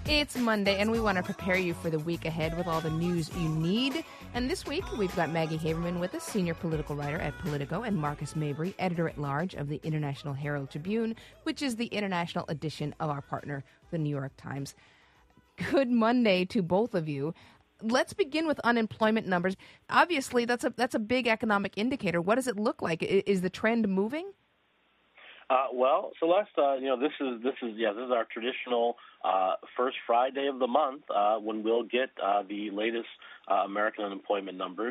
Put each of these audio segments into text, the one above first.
It's Monday, and we want to prepare you for the week ahead with all the news you need. And this week, we've got Maggie Haberman with us, senior political writer at Politico, and Marcus Mabry, editor-at-large of the International Herald Tribune, which is the international edition of our partner, the New York Times. Good Monday to both of you. Let's begin with unemployment numbers. Obviously, that's a big economic indicator. What does it look like? Is the trend moving? Well, Celeste, this is our traditional first Friday of the month when we'll get the latest American unemployment numbers.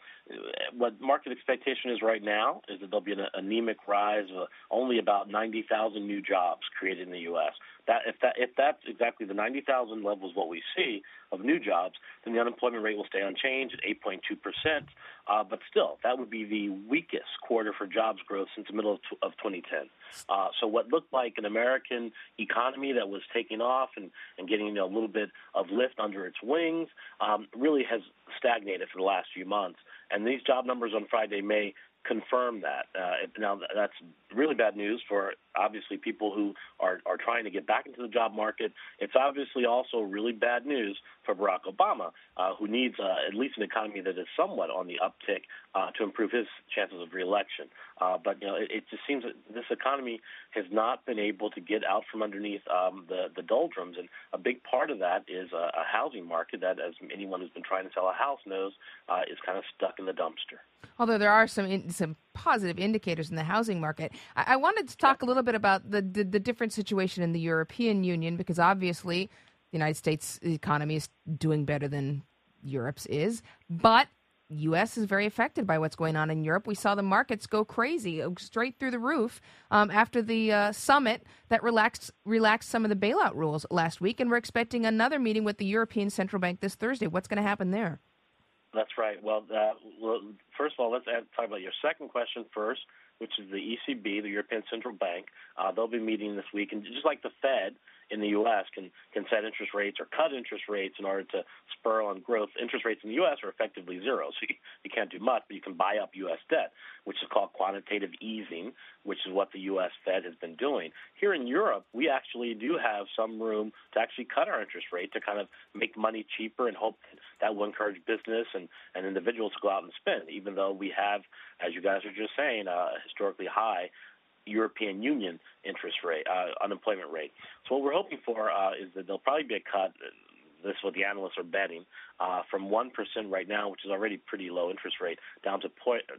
What market expectation is right now is that there'll be an anemic rise of only about 90,000 new jobs created in the U.S. If that's exactly the 90,000 level is what we see of new jobs, then the unemployment rate will stay unchanged at 8.2%. But still, that would be the weakest quarter for jobs growth since the middle of 2010. So what looked like an American economy that was taking off and getting a little bit of lift under its wings really has stagnated for the last few months. And these job numbers on Friday may confirm that. Now, that's really bad news for, obviously, people who are trying to get back into the job market. It's obviously also really bad news for Barack Obama, who needs at least an economy that is somewhat on the uptick to improve his chances of reelection. But it just seems that this economy has not been able to get out from underneath the doldrums, and a big part of that is a housing market that, as anyone who's been trying to sell a house knows, is kind of stuck in the dumpster. Although there are some positive indicators in the housing market, I wanted to talk a little bit about the different situation in the European Union, because obviously the United States economy is doing better than Europe's is, but U.S. is very affected by what's going on in Europe. We saw the markets go crazy, straight through the roof after the summit that relaxed some of the bailout rules last week, and we're expecting another meeting with the European Central Bank this Thursday. What's going to happen there? That's right. Well, first of all, let's talk about your second question first, which is the ECB, the European Central Bank. They'll be meeting this week, and just like the Fed in the U.S. can set interest rates or cut interest rates in order to spur on growth. Interest rates in the U.S. are effectively zero, so you can't do much, but you can buy up U.S. debt, which is called quantitative easing, which is what the U.S. Fed has been doing. Here in Europe, we actually do have some room to actually cut our interest rate to kind of make money cheaper and hope that will encourage business and individuals to go out and spend, even though we have, as you guys are just saying, a historically high European Union interest rate, unemployment rate. So what we're hoping for is that there'll probably be a cut. This is what the analysts are betting, from 1% right now, which is already pretty low interest rate, down to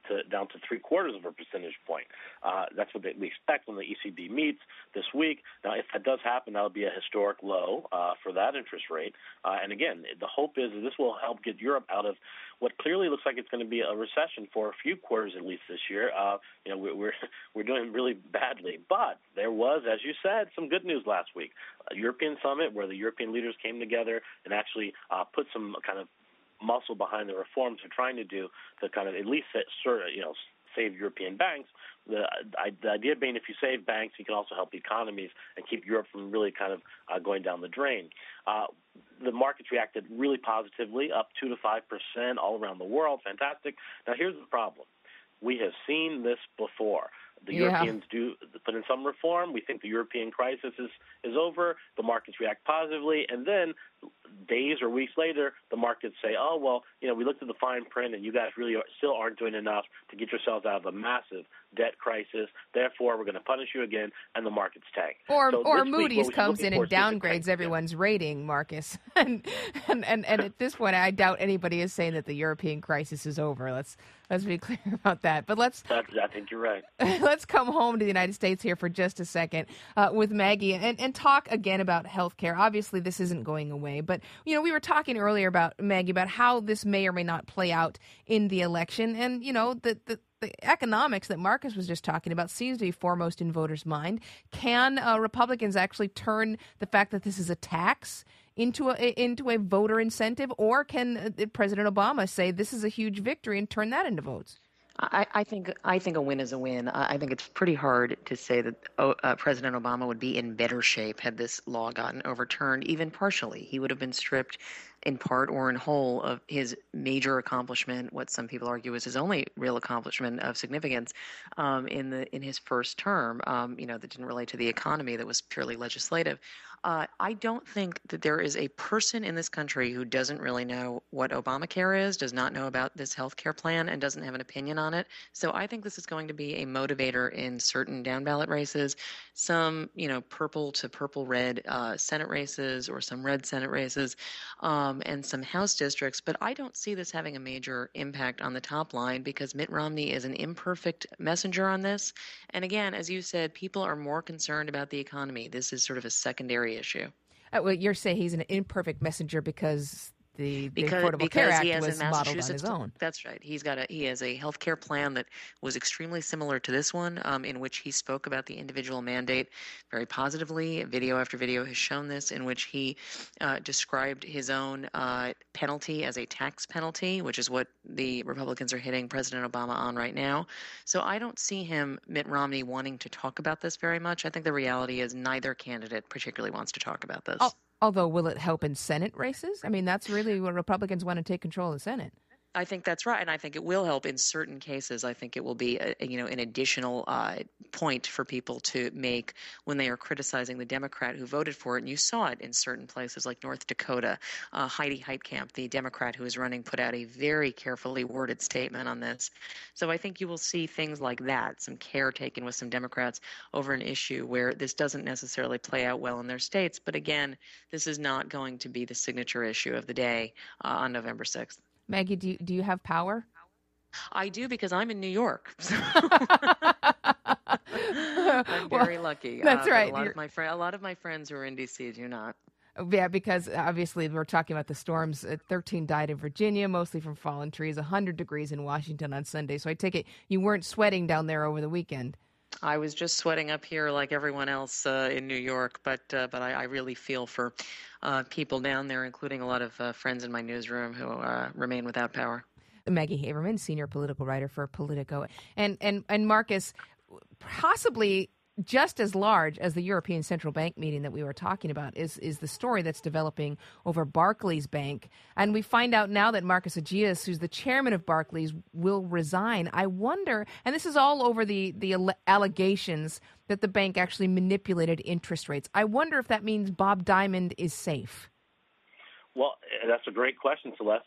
0.75% point. That's what we expect when the ECB meets this week. Now, if that does happen, that'll be a historic low for that interest rate. And again, the hope is that this will help get Europe out of what clearly looks like it's going to be a recession for a few quarters at least this year. We're doing really badly, but there was, as you said, some good news last week. A European summit where the European leaders came together and actually put some kind of muscle behind the reforms they're trying to do to kind of at least save European banks. The idea being, if you save banks, you can also help economies and keep Europe from really kind of going down the drain. The markets reacted really positively, up 2 to 5% all around the world. Fantastic. Now, here's the problem. We have seen this before. The Europeans do put in some reform. We think the European crisis is over. The markets react positively. And then days or weeks later, the markets say, oh, well, we looked at the fine print and you guys really still aren't doing enough to get yourselves out of a massive debt crisis. Therefore, we're going to punish you again, and the markets tank. Or Moody's comes in and downgrades everyone's rating, Marcus. and at this point, I doubt anybody is saying that the European crisis is over. Let's be clear about that. But I think you're right. Let's come home to the United States here for just a second with Maggie and talk again about health care. Obviously, this isn't going away. But, we were talking earlier about, Maggie, about how this may or may not play out in the election. And, the economics that Marcus was just talking about seems to be foremost in voters' mind. Can Republicans actually turn the fact that this is a tax into a voter incentive, or can President Obama say this is a huge victory and turn that into votes? I think a win is a win. I think it's pretty hard to say that President Obama would be in better shape had this law gotten overturned, even partially. He would have been stripped in part or in whole, of his major accomplishment, what some people argue is his only real accomplishment of significance in his first term, that didn't relate to the economy, that was purely legislative. I don't think that there is a person in this country who doesn't really know what Obamacare is, does not know about this health care plan, and doesn't have an opinion on it. So I think this is going to be a motivator in certain down ballot races, some, purple to purple red Senate races, or some red Senate races, and some House districts. But I don't see this having a major impact on the top line, because Mitt Romney is an imperfect messenger on this. And again, as you said, people are more concerned about the economy. This is sort of a secondary issue. Well, you're saying he's an imperfect messenger because the Affordable Care Act was modeled on his own. That's right. He has a health care plan that was extremely similar to this one, in which he spoke about the individual mandate very positively. Video after video has shown this, in which he described his own penalty as a tax penalty, which is what the Republicans are hitting President Obama on right now. So I don't see Mitt Romney, wanting to talk about this very much. I think the reality is neither candidate particularly wants to talk about this. Although, will it help in Senate races? I mean, that's really what Republicans want to take control of the Senate. I think that's right, and I think it will help in certain cases. I think it will be, an additional point for people to make when they are criticizing the Democrat who voted for it. And you saw it in certain places like North Dakota. Heidi Heitkamp, the Democrat who is running, put out a very carefully worded statement on this. So I think you will see things like that, some care taken with some Democrats over an issue where this doesn't necessarily play out well in their states. But again, this is not going to be the signature issue of the day on November 6th. Maggie, do you have power? I do, because I'm in New York. I'm very lucky. That's right. A lot of my friends who are in D.C. do not. Yeah, because obviously we're talking about the storms. 13 died in Virginia, mostly from fallen trees. 100 degrees in Washington on Sunday. So I take it you weren't sweating down there over the weekend. I was just sweating up here like everyone else in New York, but I really feel for people down there, including a lot of friends in my newsroom who remain without power. Maggie Haberman, senior political writer for Politico, and Marcus, possibly just as large as the European Central Bank meeting that we were talking about is the story that's developing over Barclays Bank. And we find out now that Marcus Agius, who's the chairman of Barclays, will resign. I wonder, and this is all over the allegations that the bank actually manipulated interest rates. I wonder if that means Bob Diamond is safe. Well, that's a great question, Celeste.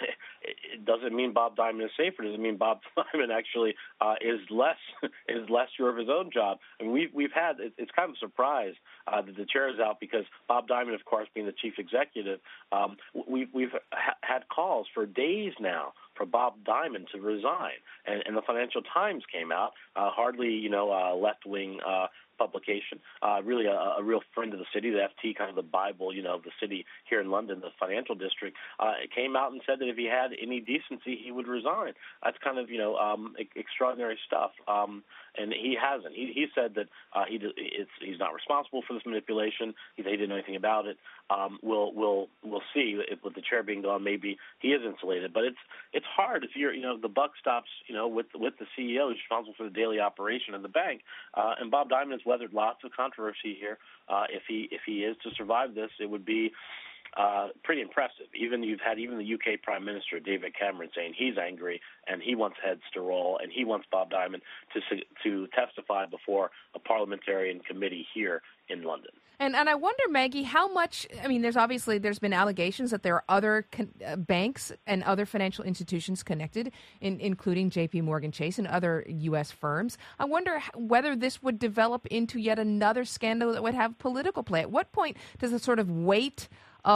Does it mean Bob Diamond is safer? Does it mean Bob Diamond actually is less sure of his own job? I mean, we've had it's kind of a surprise that the chair is out, because Bob Diamond, of course, being the chief executive, we've had calls for days now for Bob Diamond to resign, and the Financial Times came out, hardly left-wing publication, really a real friend of the city, the FT, kind of the Bible, of the city here in London, the financial district. It came out and said that if he had any decency, he would resign. That's kind of, extraordinary stuff. And he hasn't. He said that he's not responsible for this manipulation. He didn't know anything about it. We'll see if, with the chair being gone, maybe he is insulated. But it's hard if you're the buck stops with the CEO who's responsible for the daily operation of the bank. And Bob Diamond has weathered lots of controversy here. If he is to survive this, it would be pretty impressive. You've had the UK Prime Minister David Cameron saying he's angry and he wants heads to roll, and he wants Bob Diamond to testify before a parliamentarian committee here in London. And I wonder, Maggie, how much, there's been allegations that there are other banks and other financial institutions connected, including J.P. Morgan Chase and other U.S. firms. I wonder whether this would develop into yet another scandal that would have political play. At what point does the sort of weight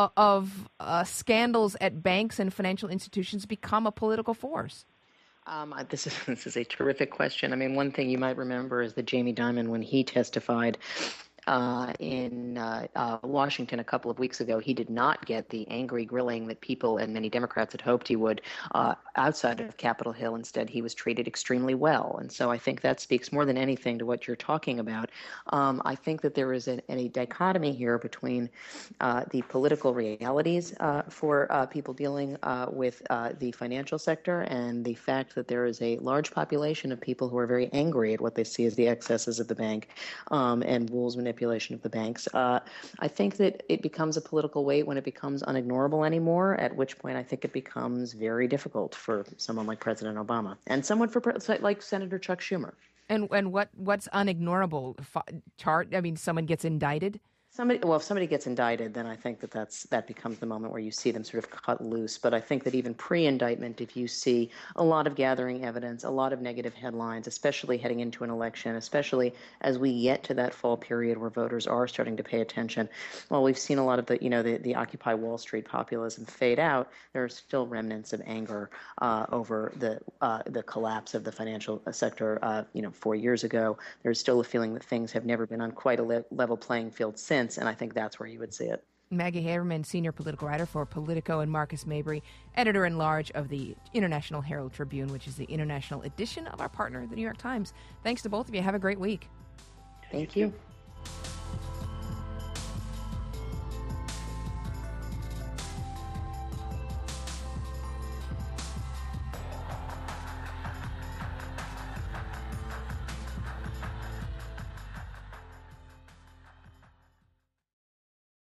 of scandals at banks and financial institutions become a political force? This is a terrific question. I mean, one thing you might remember is that Jamie Dimon, when he testified in Washington a couple of weeks ago, he did not get the angry grilling that people and many Democrats had hoped he would outside of Capitol Hill. Instead, he was treated extremely well. And so I think that speaks more than anything to what you're talking about. I think that there is a dichotomy here between the political realities for people dealing with the financial sector and the fact that there is a large population of people who are very angry at what they see as the excesses of the bank and Wool's manipulation manipulation of the banks. I think that it becomes a political weight when it becomes unignorable anymore, at which point I think it becomes very difficult for someone like President Obama and someone like Senator Chuck Schumer. And what's unignorable? Chart? I mean, someone gets indicted? If somebody gets indicted, then I think that becomes the moment where you see them sort of cut loose. But I think that even pre-indictment, if you see a lot of gathering evidence, a lot of negative headlines, especially heading into an election, especially as we get to that fall period where voters are starting to pay attention, while we've seen a lot of the Occupy Wall Street populism fade out, there are still remnants of anger over the collapse of the financial sector 4 years ago. There's still a feeling that things have never been on quite a level playing field since. And I think that's where you would see it. Maggie Haberman, senior political writer for Politico, and Marcus Mabry, editor-in-large of the International Herald Tribune, which is the international edition of our partner, the New York Times. Thanks to both of you. Have a great week. Thank you.